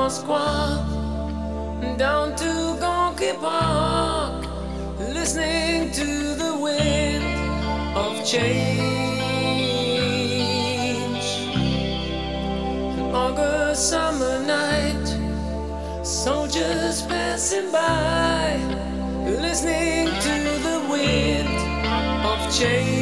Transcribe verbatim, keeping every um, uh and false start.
Moskva down to Gonky Park, listening to the wind of change. An August summer night, soldiers passing by, listening to the wind of change.